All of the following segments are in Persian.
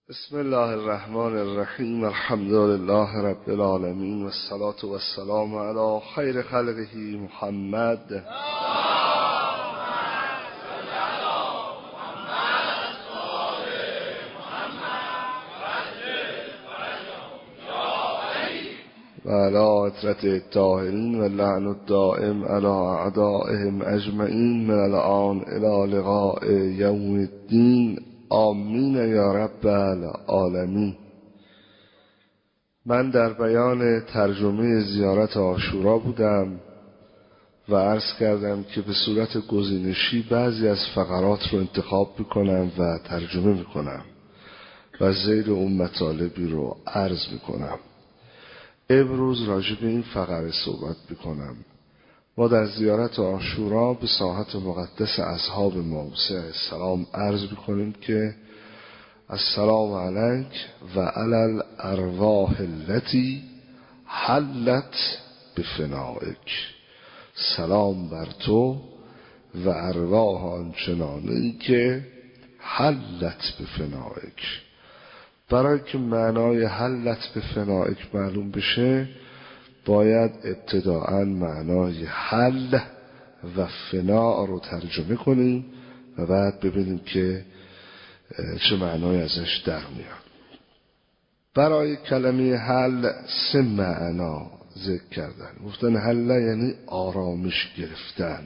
بسم الله الرحمن الرحیم. الحمد لله رب العالمین و الصلاة و السلام علی خیر خلقه محمد. و علی عترة الطاهرین و لعن الدائم علی اعدائهم اجمعین من الآن الی لقاء یوم الدین. آمین یا رب العالمین. من در بیان ترجمه زیارت عاشورا بودم و عرض کردم که به صورت گزینشی بعضی از فقرات رو انتخاب میکنم و ترجمه میکنم و زیر اون مطالبی رو عرض میکنم. امروز راجع به این فقره صحبت میکنم. ما در زیارت عاشورا به ساحت مقدس اصحاب موسی علیه السلام عرض میکنیم که السلام علیک و علی الارواح التي حلت بفنائک. سلام بر تو و ارواح آنچنانی که حلت بفنائک. برای که معنای حلت بفنائک معلوم بشه باید ابتداءً معنای حل و فنا رو ترجمه کنیم و بعد ببینیم که چه معنای ازش در میاد. برای کلمه حل 3 معنا ذکر کردن. گفتن حل یعنی آرامش گرفتن،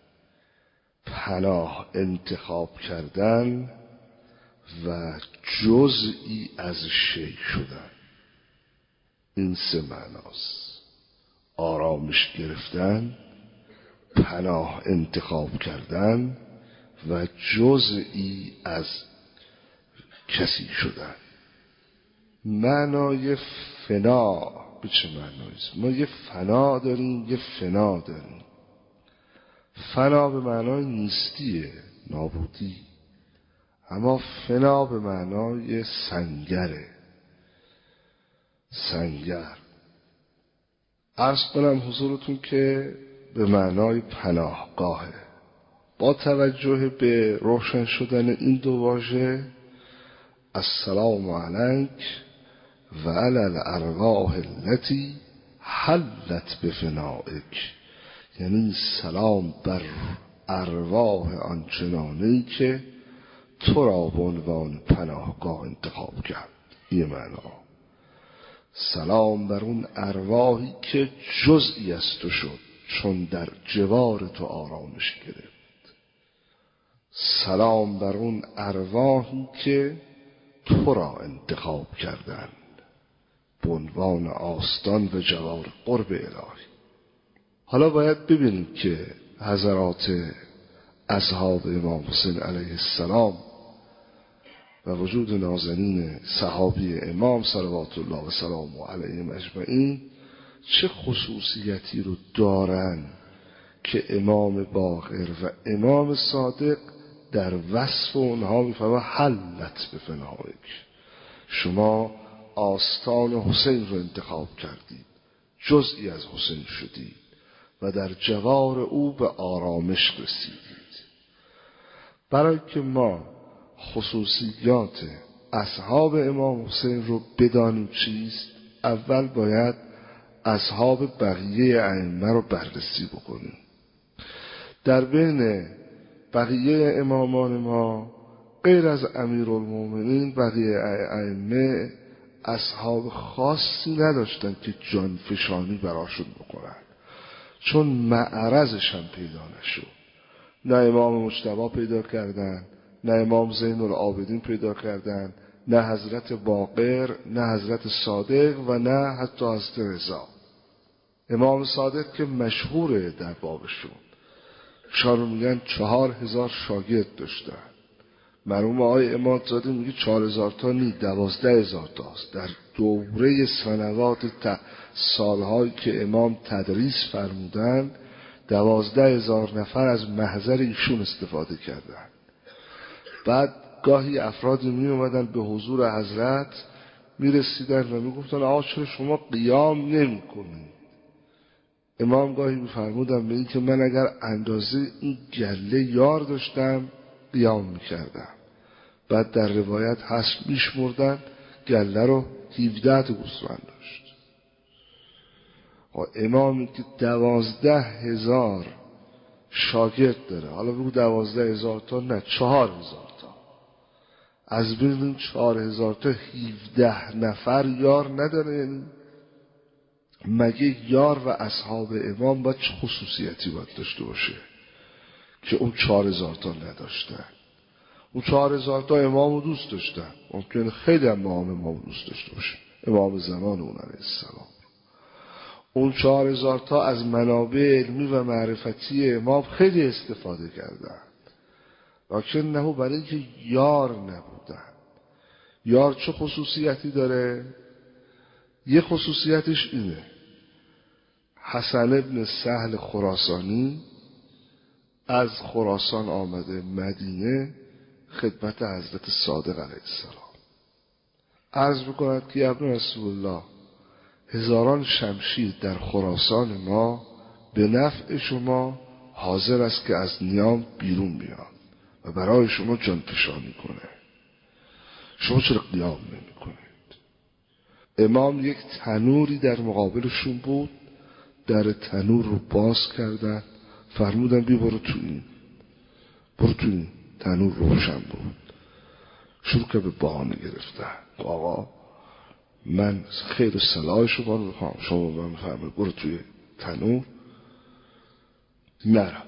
پناه انتخاب کردن و جزئی از شی شدن. این 3 معناست: آرامش گرفتن، پناه انتخاب کردن و جزئی از کسی شدن. معنای فنا به چه معنایست؟ ما یه فنا داریم، یه فنا داریم. فنا به معنای نیستیه، نابودی، اما فنا به معنای سنگره، سنگر. عرض کنم حضورتون که به معنای پناهگاهه. با توجه به روشن شدن این 2 واژه السلام علیک و علی الارواح التي حلت بفنائک، یعنی سلام بر ارواح آنچنانی که تو را به عنوان پناهگاه انتخاب کرد. این معنا. سلام بر اون ارواحی که جزئی از تو شد چون در جوار تو آرامش گرفت. سلام بر اون ارواحی که تو را انتخاب کردند به عنوان آستان و جوار قرب الهی. حالا باید ببینیم که حضرات اصحاب امام حسین علیه السلام و وجود نازنین صحابی امام صلوات الله و سلامه علیهم اجمعین چه خصوصیتی رو دارن که امام باقر و امام صادق در وصف اونها میفرما حلت بفنائک. شما آستان حسین رو انتخاب کردید، جزئی از حسین شدید و در جوار او به آرامش رسیدید. برای که ما خصوصیات اصحاب امام حسین رو بدانیم چیست، اول باید اصحاب بقیه ائمه رو بررسی بکنیم. در بین بقیه امامان ما غیر از امیرالمومنین بقیه ائمه اصحاب خاصی نداشتن که جانفشانی براشون بکنن، چون معرضش هم پیدا نشد. نه امام مجتبی پیدا کردن، نه امام زین العابدین پیدا کردن، نه حضرت باقر، نه حضرت صادق و نه حتی حضرت رضا. امام صادق که مشهوره در بابشون، شان میگن 4000 شاگرد داشتن. مرحوم آقای امامزاده میگه 4000 تا نی، 12000 تاست. در دوره سنوات سالهایی که امام تدریس فرمودن 12000 نفر از محضر ایشون استفاده کردن. بعد گاهی افرادی می اومدن به حضور حضرت می رسیدن و می گفتن آقا چرا شما قیام نمی کنید؟ امام گاهی می فرمودن به این که من اگر اندازه این گله یار داشتم قیام می کردم، بعد در روایت هست میشمردن گله رو 17 تا گوسفند داشت. امامی که 12,000 شاگرد داره، حالا بگو 12,000 تا نه 4,000 تا، از بین این 4,000 تا 17 نفر یار نداره. یعنی مگه یار و اصحاب امام باید چه خصوصیتی باید داشته باشه که اون 4,000 تا نداشتن؟ اون 4,000 تا امامو دوست داشتن، ممکنه خیلی هم امامو دوست داشته باشه، امام زمان اون علیه السلام. اون 4,000 تا از منابع علمی و معرفتی امام خیلی استفاده کردن، لکن نه برای اینکه یار نبودن. یار چه خصوصیتی داره؟ یه خصوصیتش اینه، حسن ابن سهل خراسانی از خراسان آمده مدینه خدمت حضرت صادق علیه السلام، عرض بکند که ابن رسول الله، هزاران شمشیر در خراسان ما به نفع شما حاضر است که از نیام بیرون بیاد و برای شما جانفشانی کنه، شما چرا قیام نمی کنید؟ امام یک تنوری در مقابلشون بود، در تنور رو باز کردن، فرمودن بی برو تو این، برو تو این. تنور روشن بود، شروع که به بهانه گرفتن. آقا من خیر و صلاح شما رو بخوام، شما به من فرمود برو توی تنور. نرفت.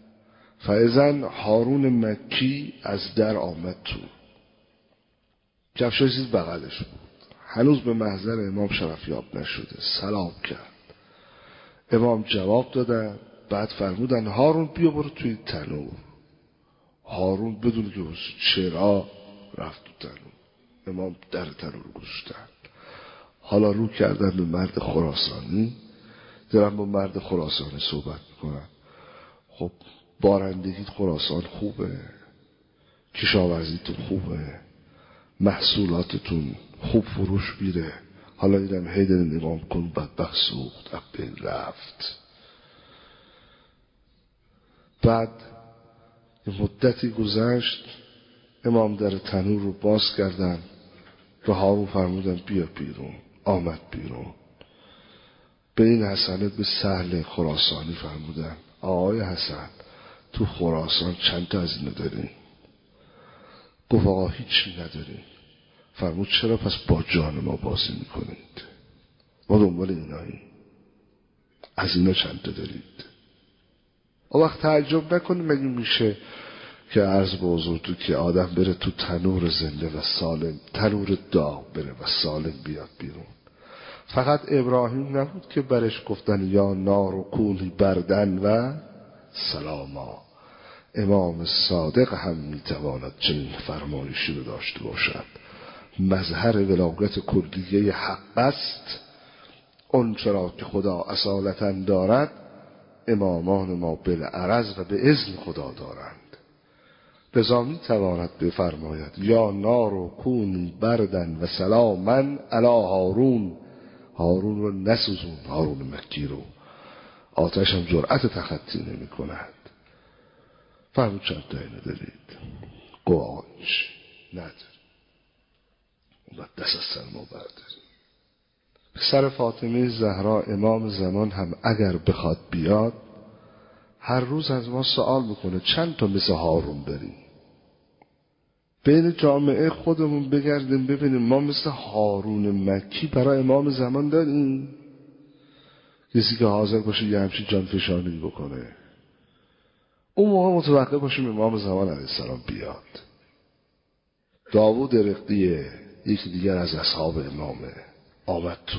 فاذن هارون مکی از در آمد تو، کفشای زیر بغلش بود، هنوز به محضر امام شرفیاب نشده. سلام کرد، امام جواب دادن، بعد فرمودن هارون بیا برو توی تنور. هارون بدون که چرا رفت تو تنور. امام در تنور گذاشتن. حالا رو کردن به مرد خراسانی، دارن با مرد خراسانی صحبت میکنن. خب بارندگیت خراسان خوبه، کشاورزیتون خوبه، محصولاتتون خوب فروش میره، حالا اینم هیدر نگام کن بدبخت سوخت اپل رفت. بعد یه مدتی گذشت، امام در تنور رو باز کردن، به هارون فرمودن بیا بیرون. آمد بیرون. به این حسن به سهل خراسانی فرمودن آقای حسن تو خراسان چند تا از اینو دارین؟ گفت آقا هیچی ندارین. فرمود چرا پس با جان ما بازی میکنید؟ ما دنبال اینایی، از اینا چند تا دارید؟ اون وقت تعجب نکنید مگه میشه که عرض به حضورتون که آدم بره تو تنور زنده و سالم، تنور داغ بره و سالم بیاد بیرون. فقط ابراهیم نبود که برش گفتن یا نار و کونی بردن و سلاما. امام صادق هم میتواند چنین فرمایشی رو داشته باشد. مظهر ولایت کلیه حق است، اون چرا که خدا اصالتا دارد امامان ما بالعرض و به اذن خدا دارند. لذا میتواند بفرماید یا نار و کونی بردن و سلامن علی هارون. هارون رو نسوزون، هارون مکی رو، آتش هم جرأت تخطی نمی کند. فرمود چند تا اینو دارید؟ گوانش نداری، اون دست از سر ما برداری. پسر فاطمه زهرا امام زمان هم اگر بخواد بیاد هر روز از ما سوال میکنه چند تا مثل هارون داریم. بین جامعه خودمون بگردیم ببینیم ما مثل هارون مکی برای امام زمان داریم؟ کسی که حاضر باشه یه همچین جانفشانی بکنه. اون موقع متوقع باشیم امام زمان علیه السلام بیاد. داوود رقیه یکی دیگر از اصحاب امامه، آمد تو.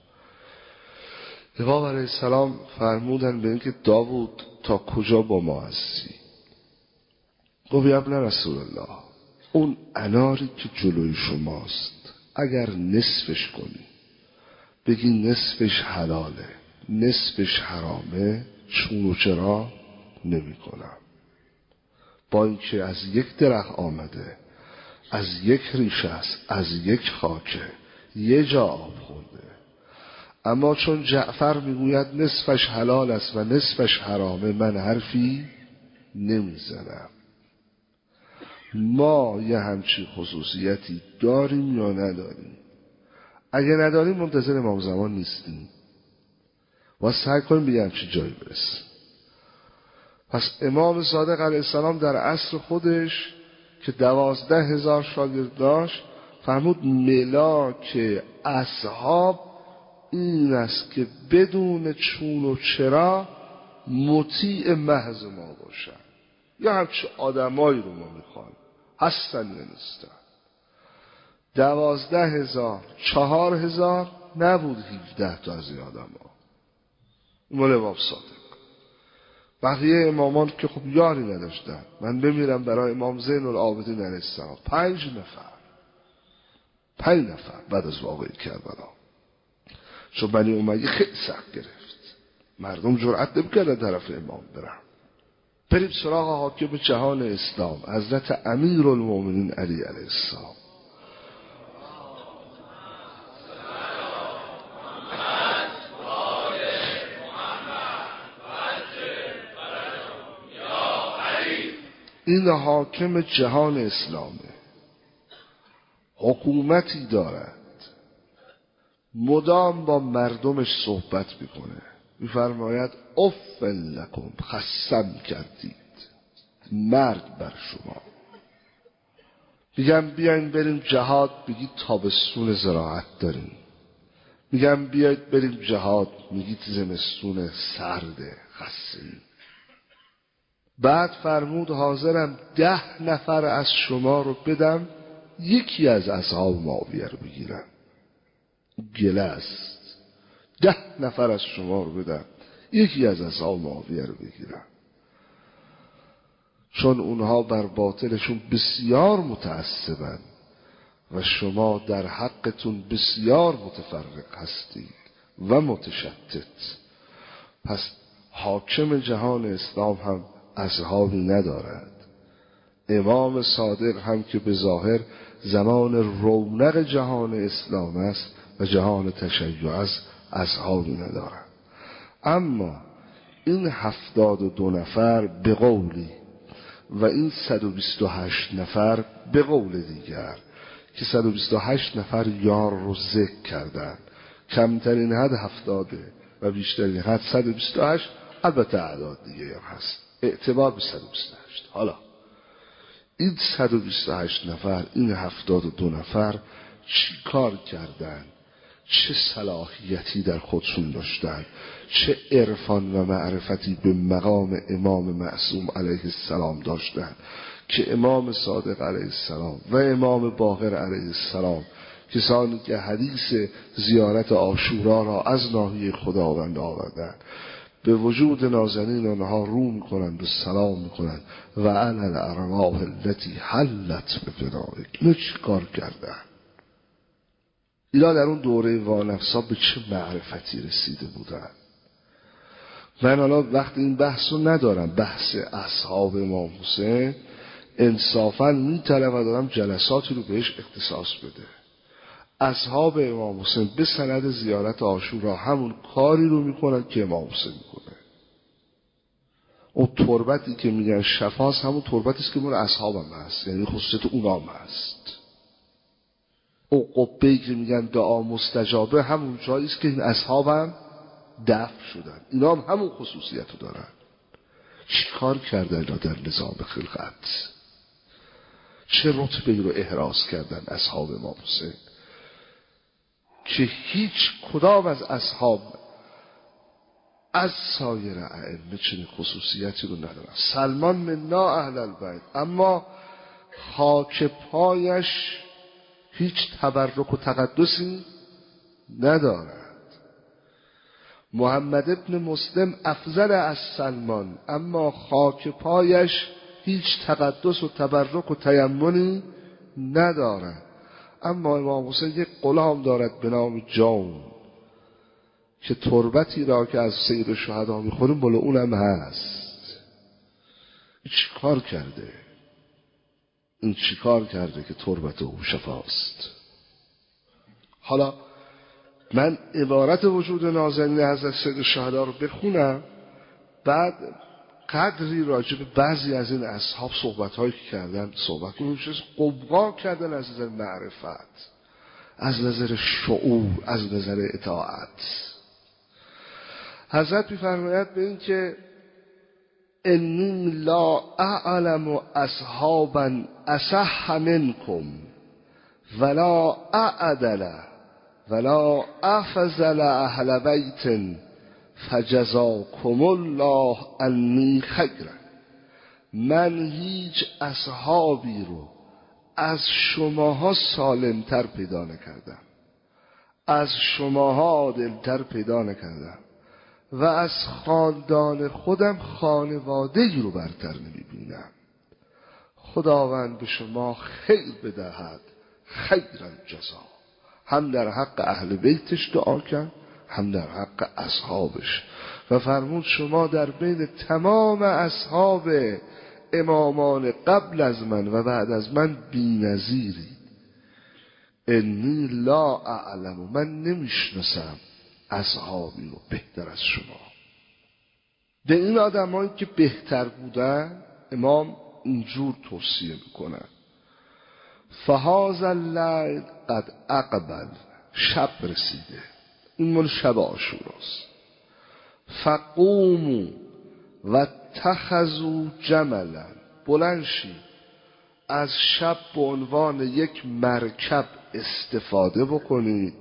امام علیه السلام فرمودن به اینکه داوود تا کجا با ما هستی؟ گفت یا ابن رسول الله، اون اناری که جلوی شماست اگر نصفش کنی بگی نصفش حلاله نصفش حرامه، چون و چرا نمی کنم. با اینکه از یک درخت آمده، از یک ریشه است، از یک خاکه، یه جا آب خورده، اما چون جعفر میگوید نصفش حلال است و نصفش حرامه، من حرفی نمیزنم. ما یه همچین خصوصیتی داریم یا نداریم؟ اگه نداریم منتظر امام زمان نیستیم و سعی کنیم به همچین جایی برسیم. پس امام صادق علیه السلام در عصر خودش که 12,000 شاگرد داشت فرمود ملاک اصحاب این است که بدون چون و چرا مطیع محض ما باشن. یا همچه آدمایی رو ما میخوایم، هستن یا نیستن. 12,000 4,000 نبود 17 تا از این آدم ها. مال امام صادق. بقیه امامان که خب یاری نداشتن. من بمیرم برای امام زین العابدین علیه السلام 5 نفر بعد از واقعه کربلا. چون بنی امیه خیلی سخت گرفت، مردم جرأت نمی‌کردن طرف امام برن. بریم سراغ حاکم جهان اسلام حضرت امیرالمومنین علی علیه السلام. این حاکم جهان اسلامه، حکومتی دارد، مدام با مردمش صحبت میکنه، میفرماید افل لکم، خسم کردید، مرگ بر شما. میگم بیاین بریم جهاد، بگید تابستون زراعت داریم. میگم بیاید بریم جهاد، میگید زمستون سرده خسته‌ایم. بعد فرمود حاضرم 10 نفر از شما رو بدم یکی از اصحاب معاویه رو بگیرم. گله است. 10 نفر از شما رو بدم یکی از اصحاب معاویه رو بگیرم، چون اونها بر باطلشون بسیار متعصبن و شما در حقتون بسیار متفرق هستید و متشتت. پس حاکم جهان اسلام هم اصحابی ندارد. امام صادق هم که به ظاهر زمان رونق جهان اسلام است و جهان تشیع است، اصحابی ندارد. اما این 72 نفر به قولی و این 128 نفر به قول دیگر که 128 نفر یار رو ذکر کردن، کمترین حد 70 و بیشترین حد 128. البته اعداد دیگه هم هست، اعتبار به 128. حالا این 128 نفر، این 72 نفر چی کار کردن؟ چه صلاحیتی در خودشون داشتن؟ چه عرفان و معرفتی به مقام امام معصوم علیه السلام داشتن که امام صادق علیه السلام و امام باقر علیه السلام، کسانی که حدیث زیارت عاشورا را از ناحیه خداوند آوردن، به وجود نازنین آنها رو میکنند و سلام میکنند و علی الارواح التي حلت بفنائک. اینو چی کار کردن؟ اینا در اون دوره وانفسا به چه معرفتی رسیده بودن؟ من حالا وقت این بحث رو ندارم، بحث اصحاب امام حسین انصافا میطلب و دارم جلساتی رو بهش اختصاص بده. اصحاب امام حسین به سند زیارت عاشورا همون کاری رو میکنن که امام حسین میکنه. اون تربتی که میگن شفاست همون تربتی است که مال اصحاب هم هست، یعنی خصوصیت اونام هست. اون قبه‌ای که میگن دعا مستجابه همون جایی است که این اصحاب هم دفن شدن، اینا هم همون خصوصیت رو دارن. چی کار کردن اینا در نظام خلقت؟ چه رتبه‌ای رو احراز کردن اصحاب امام حسین که هیچ کدام از اصحاب از سایر ائمه چنین خصوصیتی رو ندارن. سلمان منا اهل البیت، اما خاک پایش هیچ تبرک و تقدسی ندارد. محمد ابن مسلم افضل از سلمان، اما خاک پایش هیچ تقدس و تبرک و تیمنی ندارد. اما امام حسین یک غلام دارد به نام جون که تربتی را که از سید الشهدا میخوریم بالا اونم هست. این چی کار کرده؟ این چی کار کرده که تربت او شفاست؟ حالا من عبارت وجود نازنین حضرت سید الشهدا رو بخونم، بعد قدری راجع به بعضی از این اصحاب صحبت‌هایی که کردن صحبت کنیم، قوقا کردن از نظر معرفت، از نظر شعور، از نظر اطاعت. حضرت می‌فرماید به این که انی لا اعلم اصحابا اصح منکم ولا اعدل ولا افضل اهل بیت فجزاکم الله انی خیرا. من هیچ اصحابی رو از شماها سالمتر پیدا نکردم، از شماها عادلتر پیدا نکردم و از خاندان خودم خانواده‌ای رو برتر نمی‌بینم. خداوند به شما خیر بدهد، خیرا جزا. هم در حق اهل بیتش دعا کرد، هم در حق اصحابش و فرمود شما در بین تمام اصحاب امامان قبل از من و بعد از من بی‌نظیرید. انی لا اعلم، من نمیشناسم اصحابی رو بهتر از شما. به این آدمایی که بهتر بودن امام اینجور توصیه میکنن: فهذا اللیل قد اقبل، شب رسیده، این مال شب عاشوراست. فقوموا و اتخذوا جملا، بلند شید از شب به عنوان یک مرکب استفاده بکنید.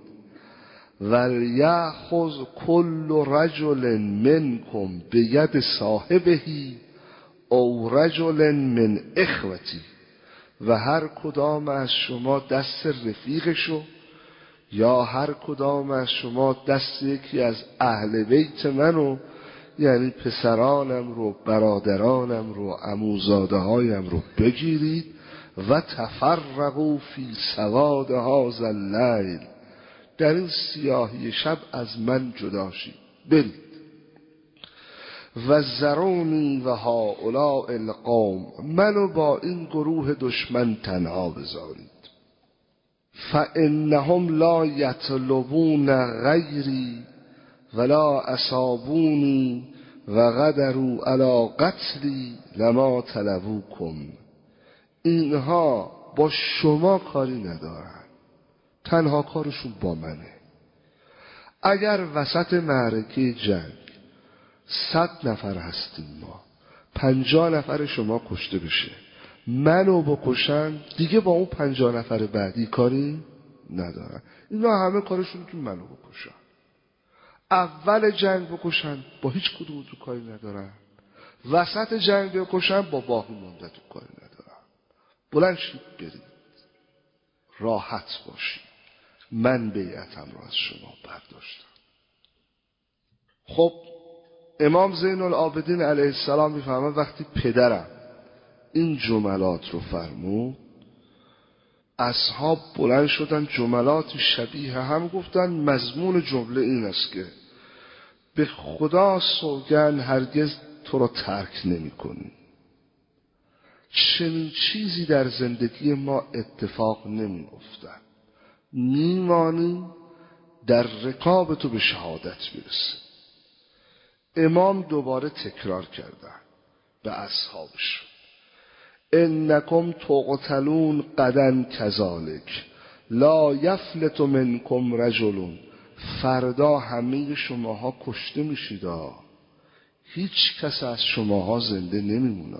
ولیأخذ کل رجل منکم بید صاحبه او رجل من اخوتی، و هر کدام از شما دست رفیقشو یا هر کدام از شما دست یکی از اهل بیت منو، یعنی پسرانم رو، برادرانم رو، عموزاده هایم رو بگیرید. و تفرقوا فی سواد هذا اللیل، در این سیاهی شب از من جدا شید، برید. و ذرونی و هؤلاء القوم، منو با این گروه دشمن تنها بذارید. فانهم لا یطلبون غیری ولا اصابونی و قدروا علی قتلی لما طلبوکم. اینها با شما کاری ندارن، تنها کارشون با منه. اگر وسط معرکه جنگ 100 نفر هستیم ما، 50 نفر شما کشته بشه، منو بکشن، دیگه با اون 50 نفر بعدی کاری ندارن. اینا همه کارشون که منو بکشن. اول جنگ بکشن، با هیچ کدوم تو کاری ندارن. وسط جنگ بکشن، با باقی مونده تو کاری ندارن. بلند شید برید، راحت باشید، من بیعتم رو از شما برداشتم. خب امام زین العابدین علیه السلام میفهمه وقتی پدرم این جملات رو فرمود، اصحاب بلند شدن جملات شبیه هم گفتن. مضمون جمله این است که به خدا سوگند هرگز تو رو ترک نمی کنی. چنین چیزی در زندگی ما اتفاق نمی افتد، میمانی در رکاب تو به شهادت برسی. امام دوباره تکرار کردن به اصحابش: انکم تقتلون غدا کذالک لا یفلت منکم رجل. فردا همه شماها کشته میشید، هیچ کس از شماها زنده نمیمونه.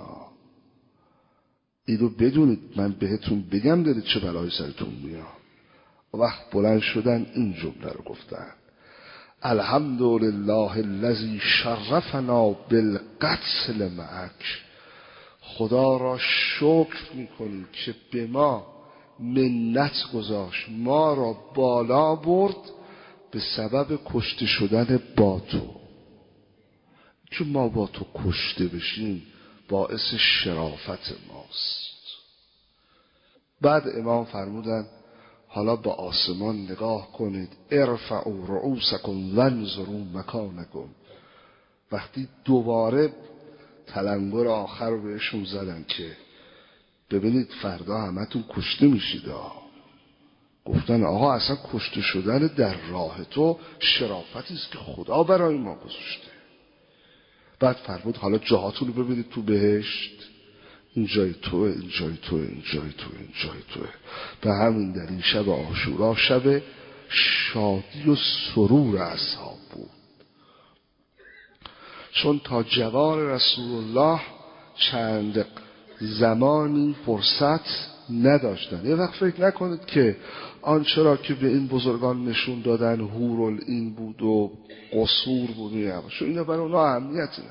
اینو بدونید، من بهتون بگم دارید چه بلایی سرتون میاد. وقت بلند شدن این جمله رو گفتن: الحمدلله الذی شرفنا بالقتل معک. خدا را شکر میکنیم که به ما منت گذاشت، ما را بالا برد به سبب کشته شدن با تو. که ما با تو کشته بشیم باعث شرافت ماست. بعد امام فرمودن حالا به آسمان نگاه کنید: ارفعوا رؤوسکم وانظروا مکانکم. وقتی دوباره تلنگر آخر رو بهشون زدن که ببینید فردا همتون کشته میشید، گفتن آقا اصلا کشته شدن در راه تو شرافتی است که خدا برای ما گذاشته. بعد فرمود حالا جاهاتون رو ببینید تو بهشت، این جای توه، این جای توه، این جای توه، این جای توه. به همین دلیل شب عاشورا شب شادی و سرور اصحاب بود، چون تا جوار رسول الله چند زمانی فرصت نداشتن. یه وقت فکر نکنید که آنچه را که به این بزرگان نشون دادن حورالعین بود و قصور بود، چون اینا برای اونا اهمیتی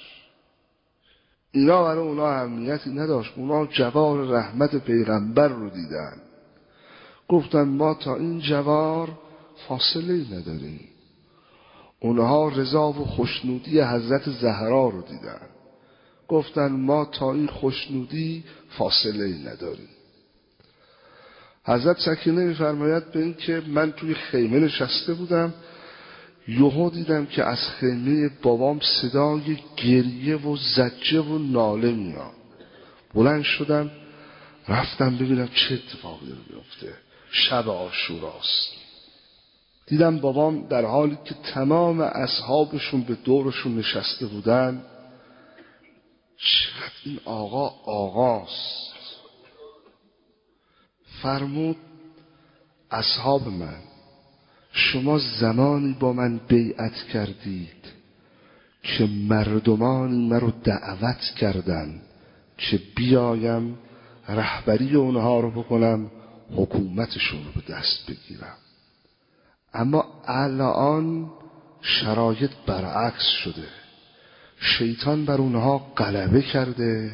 نداشت. اونا جوار رحمت پیغمبر رو دیدن، گفتن ما تا این جوار فاصله نداریم. اونها رضا و خوشنودی حضرت زهرا رو دیدن، گفتن ما تا این خوشنودی فاصله نداریم. حضرت سکینه می‌فرماید به این که من توی خیمه نشسته بودم، یهو دیدم که از خیمه بابام صدای گریه و زجه و ناله میاد. بلند شدم رفتم ببینم چه اتفاقی میفته. شب عاشوراست. دیدم بابام در حالی که تمام اصحابشون به دورشون نشسته بودن، چقدر این آقاست. فرمود اصحاب من، شما زمانی با من بیعت کردید که مردمانی مرا دعوت کردند که بیایم رهبری اونها رو بکنم، حکومتشون رو به دست بگیرم. اما الان شرایط برعکس شده، شیطان بر اونها غلبه کرده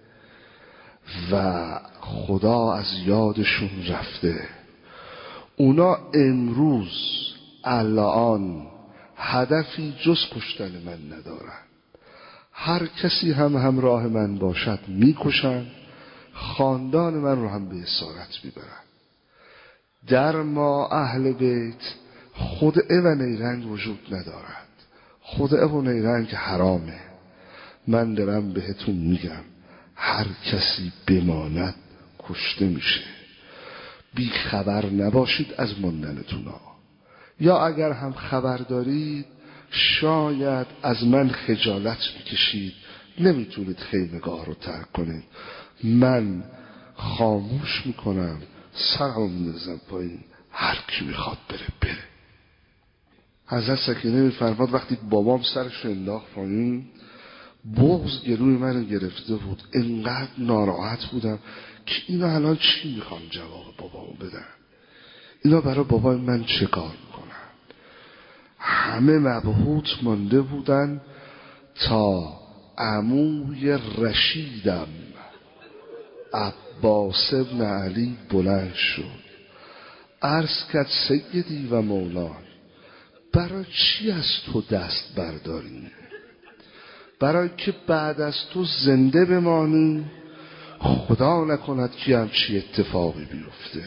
و خدا از یادشون رفته. اونا امروز الان هدفی جز کشتن من ندارن. هر کسی هم همراه من باشد میکشن، خاندان من رو هم به اسارت میبرن. در ما اهل بیت خدعه و نیرنگ وجود ندارد. خدعه و نیرنگ حرامه. من دارم بهتون میگم هر کسی بماند کشته میشه. بی خبر نباشید از ماندنتون ها، یا اگر هم خبر دارید شاید از من خجالت میکشید، نمیتونید خیمگاه رو ترک کنید. من خاموش میکنم، سرمو میندازم پایین، هر کی میخواد بره. حضرت سکینه میفرماد وقتی بابام سرش انداخت پایین، بغض گلوی من گرفته بود. انقدر ناراحت بودم که اینا الان چی میخوان جواب بابامو بدن، اینا برای بابای من چه کار میکنن. همه مبهوت مانده بودن تا عموی رشیدم عباس ابن علی بلند شد، عرض کرد سیدی و مولا، برای چی از تو دست برداریم؟ برای که بعد از تو زنده بمانی، خدا نکند که همچی اتفاقی بیفته.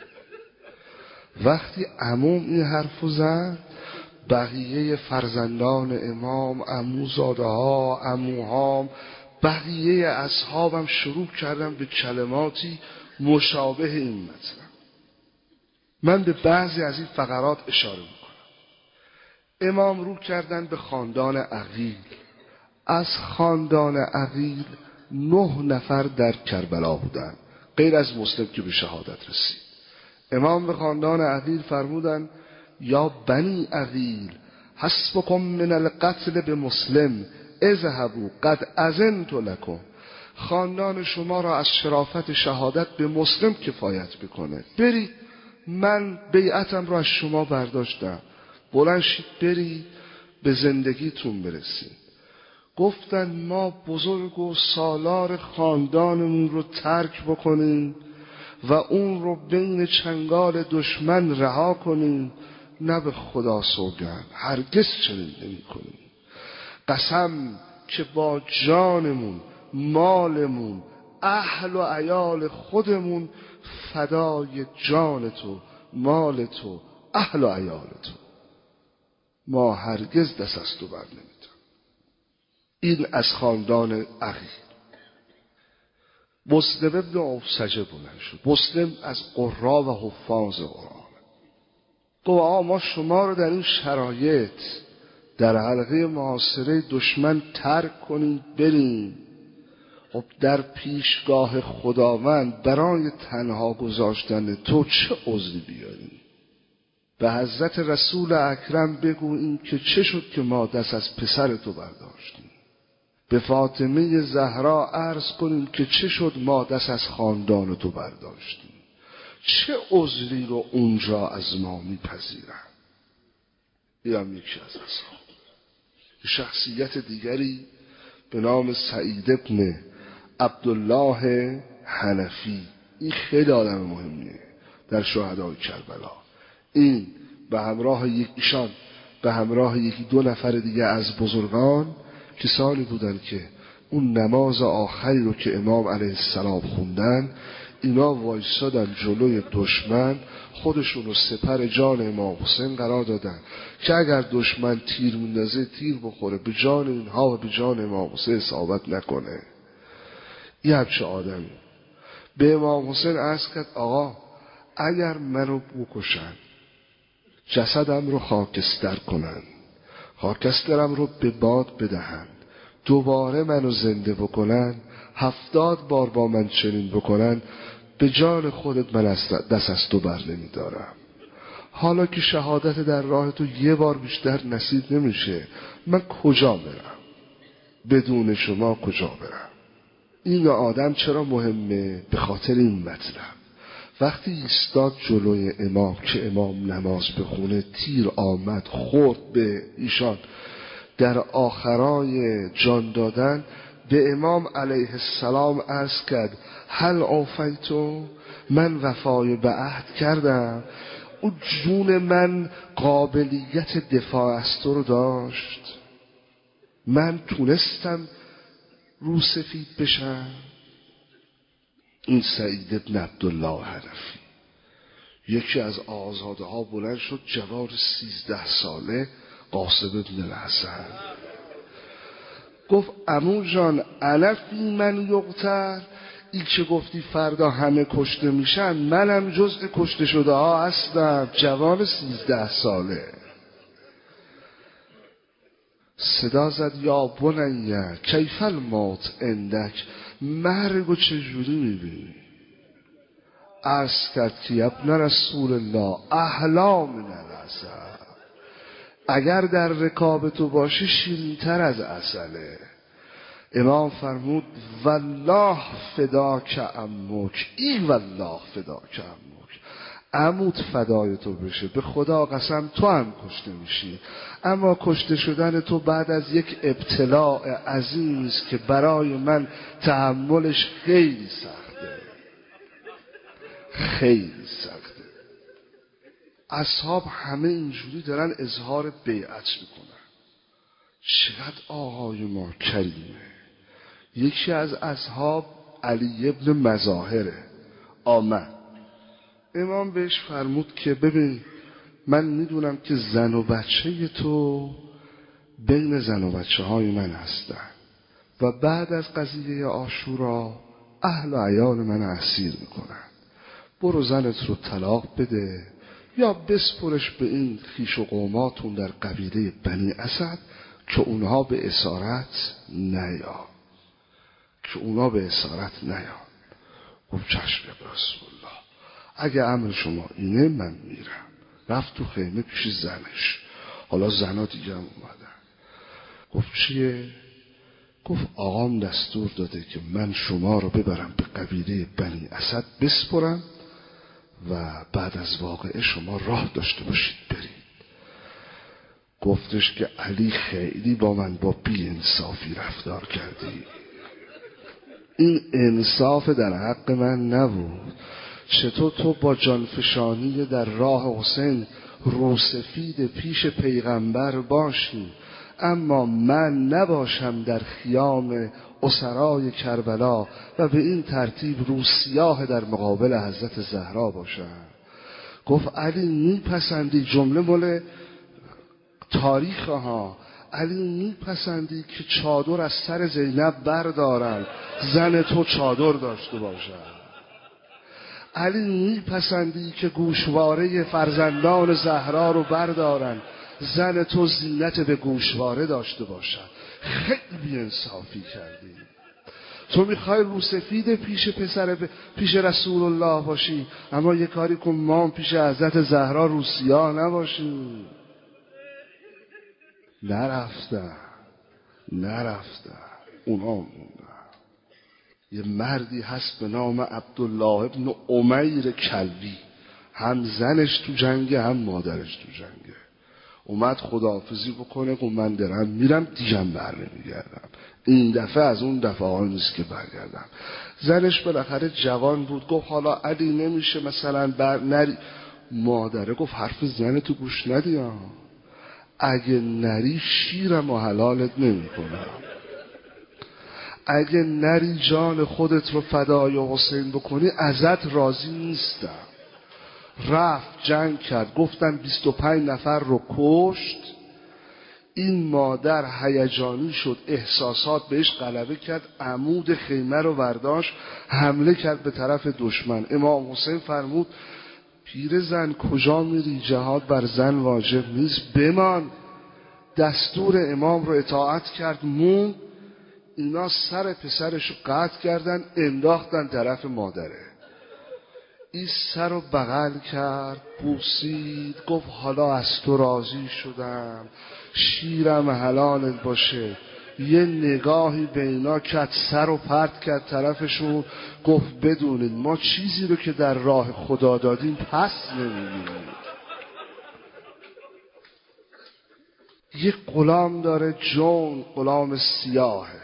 وقتی عموم این حرفو زد، بقیه فرزندان امام، عموزاده ها، عموهام، بقیه اصحابم شروع کردن به کلماتی مشابه این مطلب. من به بعضی از این فقرات اشاره میکنم. امام رو کردن به خاندان عقیل. از خاندان عقیل 9 نفر در کربلا بودن غیر از مسلم که به شهادت رسید. امام به خاندان عقیل فرمودن یا بنی عقیل حسبکم من القتل به مسلم اذهبوا قد اذنت لکم. خاندان شما را از شرافت شهادت به مسلم کفایت بکنه، برید، من بیعتم را از شما برداشتم، بلند شید برید به زندگیتون برسید. گفتن ما بزرگ و سالار خاندانمون رو ترک بکنیم و اون رو بین چنگال دشمن رها کنیم؟ نه به خدا سوگند، هرگز چنین نمی کنیم. قسم که با جانمون، مالمون، اهل و عیال خودمون فدای جان تو، مال تو، اهل و عیال تو، ما هرگز دست از تو بر نمی‌داریم. این از خاندان عقیل. مسلم ابن اوسجه بلند شد. مسلم از قرا و حفاظ قرآن. گفت ما شما رو در این شرایط در حلقه محاصره دشمن ترک کنیم بریم. خب در پیشگاه خداوند برای تنها گذاشتن تو چه عذری بیاریم؟ به حضرت رسول اکرم بگوییم که چه شد که ما دست از پسر تو برداشتیم. به فاطمه زهرا عرض کنیم که چه شد ما دست از خاندان تو برداشتیم. چه عذری رو اونجا از ما میپذیرن؟ بیام یکی از اصحاب، شخصیت دیگری به نام سعید ابن عبدالله حنفی. این خیلی آدم مهمیه در شهدای کربلا. این به همراه ایشان به همراه یکی دو نفر دیگه از بزرگان کسانی بودن که اون نماز آخری رو که امام علیه السلام خوندن، اینا وایسادن جلوی دشمن، خودشون رو سپر جان امام حسین قرار دادن که اگر دشمن تیر میندازه تیر بخوره به جان اینها و به جان امام حسین اصابت نکنه. این همچه آدمی به امام حسین عرض کرد آقا اگر منو بکشن، جسدم رو خاکستر کنن، خاکسترم رو به باد بدهن، دوباره منو زنده بکنن، 70 بار با من چنین بکنن، به جان خودت من دست از تو بر نمیدارم. حالا که شهادت در راه تو یه بار بیشتر نصیب نمیشه، من کجا برم؟ بدون شما کجا برم؟ این آدم چرا مهمه؟ به خاطر این مطلب. وقتی ایستاد جلوی امام که امام نماز بخونه، تیر آمد خورد به ایشان. در آخرای جان دادن به امام علیه السلام عرض کرد هل اوفیتو؟ من وفای به عهد کردم؟ اون جون من قابلیت دفاع از تو رو داشت؟ من تونستم رو سفید بشم؟ این سعید ابن عبدالله حنفی یکی از آزاده ها بلند شد، جوان 13 ساله، قاسم ابن الحسن، گفت عمو جان علفی من یقتل؟ این که گفتی فردا همه کشته میشن، منم جزء کشته شده ها هستم. جوان 13 ساله صدا زد یا بنیه کیف الموت عندک؟ مرگو چجوری میبینی؟ عرض کرد که ابن رسول الله احلا من العسل، اگر در رکاب تو باشه شیرین‌تر از عسله. امام فرمود والله فداک عمک، ای والله فداک عمک، عموت فدای تو بشه، به خدا قسم تو هم کشته میشی. اما کشته شدن تو بعد از یک ابتلاء عظیم است که برای من تحملش خیلی سخته، خیلی سخته. اصحاب همه اینجوری دارن اظهار بیعت میکنن. چقدر آقای ما کریمه. یکی از اصحاب علی ابن مظاهره آمد، امام بهش فرمود که ببین من میدونم که زن و بچه تو بین زن و بچه های من هستن و بعد از قضیه عاشورا اهل و عیال من اسیر میکنن. برو زنت رو طلاق بده یا بسپرش به این خویش و قوماتون در قبیله بنی اسد که اونها به اسارت نیا، گفت چشم یا رسول الله، اگه امر شما اینه من میرم. رفت تو خیمه پیش زنش. حالا زنا دیگه هم اومدن. گفت چیه؟ گفت آقام دستور داده که من شما رو ببرم به قبیله بنی اسد بسپرم و بعد از واقعه شما راه داشته باشید برید. گفتش که علی خیلی با من با بی انصافی رفتار کردی. این انصاف در حق من نبود. چطور تو با جانفشانی در راه حسین روسفید پیش پیغمبر باشی اما من نباشم در خیام اسرای کربلا و به این ترتیب روسیاه در مقابل حضرت زهرا باشم؟ گفت علی میپسندی، جمله مال تاریخ ها، علی میپسندی که چادر از سر زینب بردارن زن تو چادر داشته باشن؟ علی میپسندی که گوشواره فرزندان زهرا رو بردارن زن تو زینت به گوشواره داشته باشد. خیلی بی‌انصافی کردی. تو میخوای روسفید پیش رسول الله باشی، اما یه کاری کن ما پیش حضرت زهرا روسیا نباشیم. نرفتن اونا موندن. یه مردی هست به نام عبدالله ابن امیر کلبی، هم زنش تو جنگه هم مادرش تو جنگه. اومد خداحافظی بکنه، گفت من درم میرم دیگم بر نمیگردم، این دفعه از اون دفعه ها نیست که برگردم. زنش بالاخره جوان بود، گفت حالا علی نمیشه مثلا نری. مادره گفت حرف زن تو گوش ندی ها، اگه نری شیرم و حلالت نمی کنم، اگه نری جان خودت رو فدای حسین بکنی ازت راضی نیستم. رفت جنگ کرد، گفتن 25 نفر رو کشت. این مادر هیجانی شد، احساسات بهش غلبه کرد، عمود خیمه رو برداشت، حمله کرد به طرف دشمن. امام حسین فرمود پیر زن کجا میری؟ جهاد بر زن واجب نیست، بمان. دستور امام رو اطاعت کرد، مون. اینا سر پسرش رو قطع کردن، انداختن طرف مادره. این سر رو بغل کرد، بوسید، گفت حالا از تو راضی شدم، شیرم حلالت باشه. یه نگاهی به اینا کرد، سر رو پرت کرد طرفشون، گفت بدونید ما چیزی رو که در راه خدا دادیم پس نمیگیریم. یه غلام داره جون، غلام سیاهه.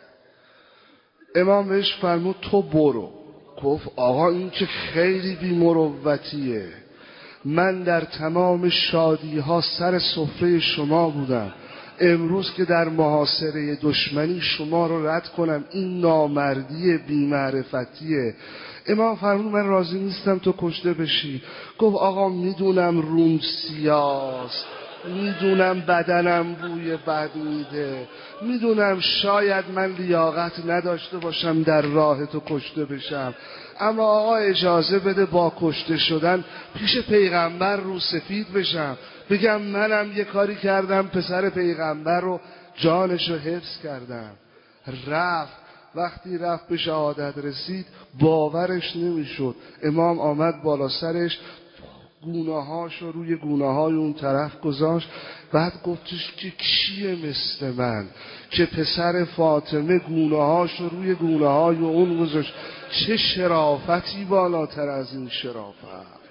امام بهش فرمود تو برو. گفت آقا این که خیلی بی مروتیه، من در تمام شادی ها سر سفره شما بودم، امروز که در محاصره دشمنی شما رو رد کنم، این نامردی بی معرفتیه. امام فرمود من راضی نیستم تو کشته بشی. گفت آقا میدونم روم سیاست، میدونم بدنم بوی بد میده، میدونم شاید من لیاقت نداشته باشم در راه تو کشته بشم، اما آقا اجازه بده با کشته شدن پیش پیغمبر رو سفید بشم، بگم منم یه کاری کردم، پسر پیغمبر رو جانش رو حفظ کردم. وقتی رفت به شهادت رسید باورش نمیشد. امام آمد بالا سرش، گونه‌هاش رو روی گونه‌های اون طرف گذاشت، بعد گفتش که کیه مثل من که پسر فاطمه گونه‌هاش رو روی گونه‌های اون گذاشت؟ چه شرافتی بالاتر از این شرافت.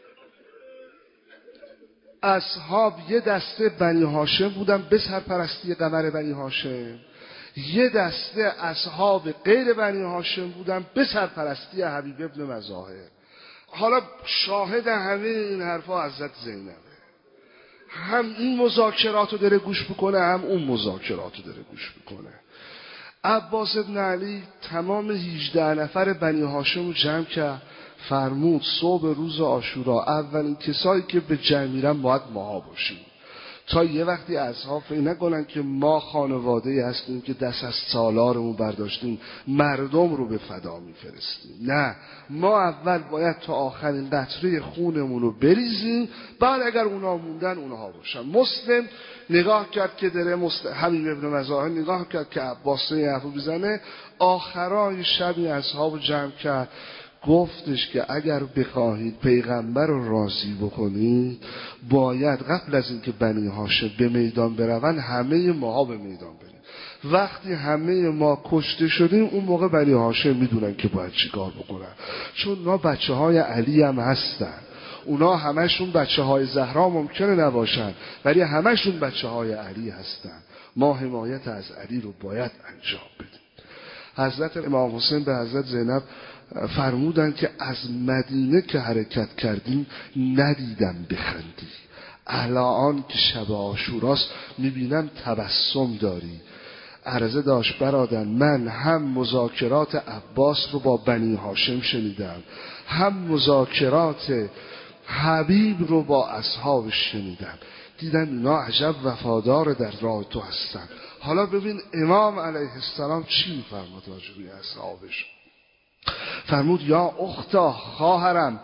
اصحاب یه دسته بنی هاشم بودن به سرپرستی قمر بنی هاشم، یه دسته اصحاب غیر بنی هاشم بودن به سرپرستی حبیب ابن مظاهر. حالا شاهد همه این حرفا حضرت زینبه، هم این مذاکرات رو داره گوش بکنه، هم اون مذاکرات رو داره گوش بکنه. عباس ابن علی تمام 18 نفر بنی هاشم رو جمع کرد، فرمود صبح روز عاشورا اولین کسایی که به جمع میرن باید ماها باشیم، تا یه وقتی اصحاب فکر نکنن که ما خانواده هستیم که دست از سالارمون برداشتیم مردم رو به فدا میفرستیم. نه، ما اول باید تا آخرین قطره خونمون رو بریزیم، بعد اگر اونا موندن اونها باشن. مسلم نگاه کرد که داره حبیب ابن مظاهر نگاه کرد که عباس حرفو بزنه، آخرای شبی اصحاب جمع کرد، گفتش که اگر بخواهید پیغمبر رو راضی بکنید باید قبل از اینکه بنی هاشم به میدان بروند همه ماها به میدان بریم. وقتی همه ما کشته شدیم اون موقع بنی هاشم میدونن که باید چی کار بکنن، چون اونا بچه های علی هم هستن، اونا همشون بچه های زهرا ممکنه نباشن ولی همشون بچه های علی هستن، ما حمایت از علی رو باید انجام بدیم. حضرت امام حسین به حضرت زینب فرمودن که از مدینه که حرکت کردیم ندیدم بخندی، الان که شب عاشوراست میبینم تبسم داری. عرضه داشت برادر، من هم مذاکرات عباس رو با بنی هاشم شنیدم، هم مذاکرات حبیب رو با اصحابش شنیدم، دیدم اینا عجب وفادار در راه تو هستن. حالا ببین امام علیه السلام چی میفرماد راجع به اصحابش. فرمود یا اختا خواهرم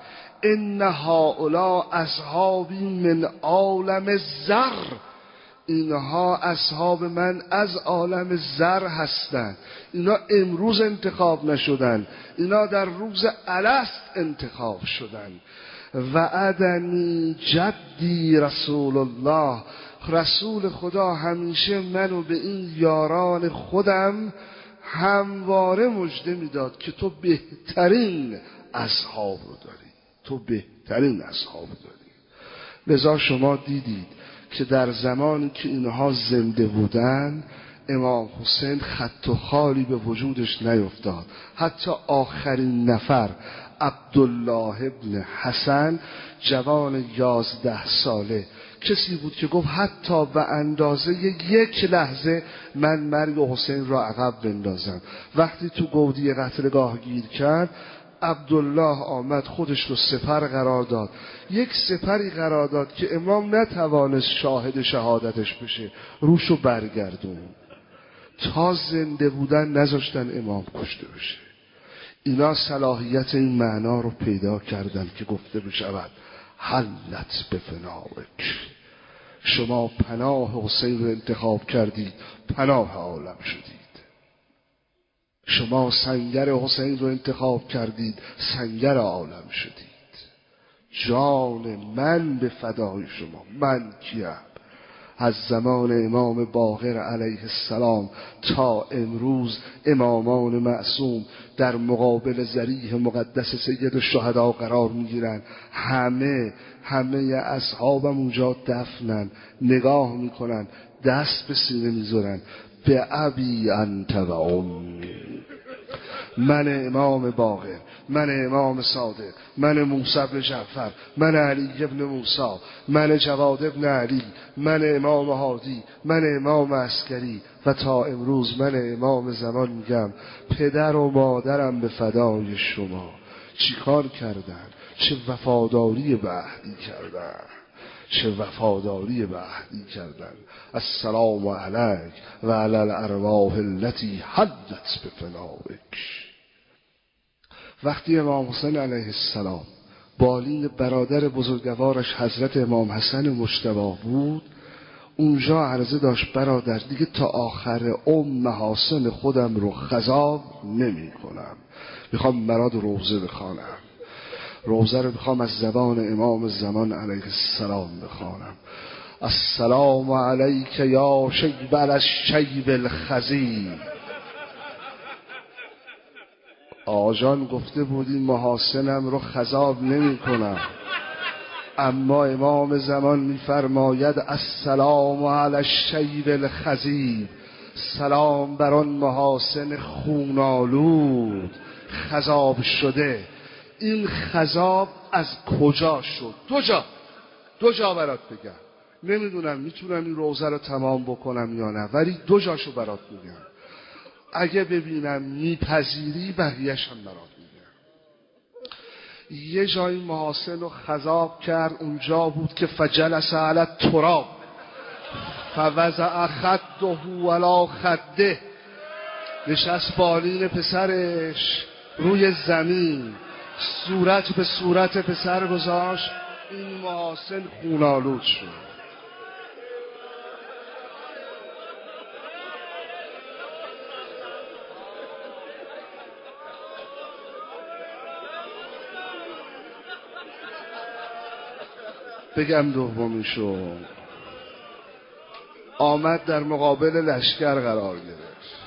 ان هؤلاء اصحابی من عالم الذر، اینها اصحاب من از عالم ذر هستند. اینا امروز انتخاب نشدن، اینا در روز الست انتخاب شدن. وعدنی جدی رسول الله، رسول خدا همیشه منو به این یاران خودم همواره مژده میداد که تو بهترین اصحاب رو داری، تو بهترین اصحاب داری. لذا شما دیدید که در زمانی که اینها زنده بودن امام حسین خط و خالی به وجودش نیفتاد. حتی آخرین نفر عبدالله ابن حسن، جوان 11 ساله، کسی بود که گفت حتی به اندازه یک لحظه من مرگ حسین را عقب بندازم. وقتی تو گودی قتلگاه گیر کرد، عبدالله آمد خودش رو سپر قرار داد، یک سپری قرار داد که امام نتوانست شاهد شهادتش بشه، روشو برگردون. تا زنده بودن نذاشتن امام کشته بشه. اینا صلاحیت این معنا رو پیدا کردن که گفته بشود حلت به فناوک، شما پناه حسین رو انتخاب کردید، پناه عالم شدید. شما سنگر حسین رو انتخاب کردید، سنگر عالم شدید. جان من به فدای شما. من کیم؟ از زمان امام باقر علیه السلام تا امروز امامان معصوم در مقابل ذریح مقدس سید الشهدا قرار میگیرن. همه اصحابم اونجا دفنن، نگاه میکنن، دست به سینه میذارن، به ابی انت و امی، من امام باقر، من امام صادق، من موسی بن جعفر، من علی ابن موسی، من جواد ابن علی، من امام هادی، من امام عسکری و تا امروز من امام زمان میگم پدر و مادرم به فدای شما. چیکار کردن؟ چه وفاداری به عهدی کردن، چه وفاداری به عهدی کردن. السلام علیک و علی الارواح التي حلت بفنائک. وقتی امام حسین علیه السلام بالین برادر بزرگوارش حضرت امام حسن مجتبی بود، اونجا عرضه داشت برادر دیگه تا آخر محاسن خودم رو خضاب نمی کنم، میخوام برات روزه بخوانم. روزه رو میخوام از زبان امام زمان علیه السلام بخوانم. السلام علیک یا شیب الشیب الخزی. آجان گفته بود این محاسنم رو خضاب نمی کنم، اما امام زمان میفرماید السلام علی الشیب الخزی، سلام بر آن محاسن خونالود خضاب شده. این خضاب از کجا شد؟ دو جا برات بگم. نمیدونم میتونم این روزه رو تمام بکنم یا نه، ولی 2 جاشو برات میگم. اگه ببینم میپذیری بقیه‌ش هم برات میگم. یه جایی محاسن رو خضاب کرد، اونجا بود که فجلس علی التراب فوضع خده علی خده، نشست بالین پسرش روی زمین، صورت به صورت پسر گذاشت. این محاسن خونالود شد. بگم دومیشو، آمد در مقابل لشکر قرار گرفت.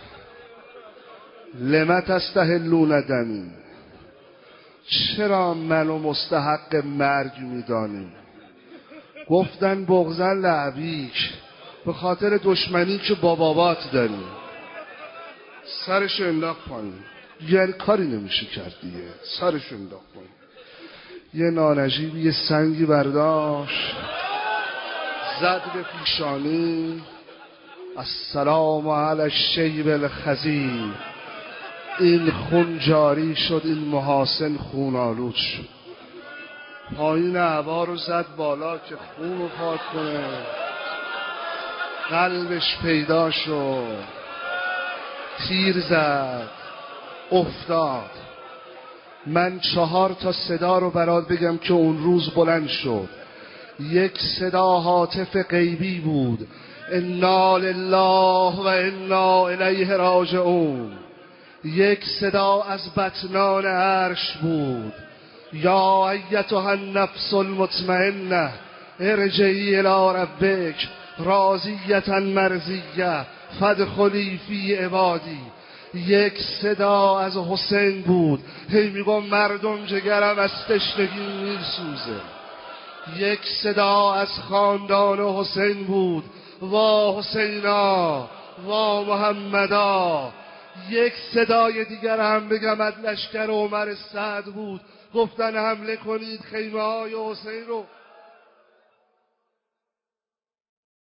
لم تستحلون دمی، چرا منو مستحق مرگ میدانی؟ گفتن بغضا لعبیک، به خاطر دشمنی که با بابات داری. سرش انداخت پایین، یعنی کاری نمیشه کرد دیگه، سرش انداخت پایین. یه نانجیبی یه سنگی برداشت زد به پیشانی. السلام علی الشیب الخزی. این خون جاری شد، این محاسن خون آلود شد. پایین عبا رو زد بالا که خون رو پاک کنه. قلبش پیدا شد، تیر زد، افتاد. من 4 تا صدا رو برات بگم که اون روز بلند شد. یک صدا هاتف غیبی بود، انا لله و انا الیه راجعون. یک صدا از بطنان عرش بود، یا ایتها النفس المطمئنه ارجعی الی ربک راضیة مرضیه فادخلی فی عبادی. یک صدا از حسین بود، هی میگم مردم جگرم از تشنگی میسوزه. یک صدا از خاندان حسین بود، وا حسینا وا محمدا. یک صدای دیگر هم بگم از لشکر عمر سعد بود، گفتن حمله کنید خیمه های حسین رو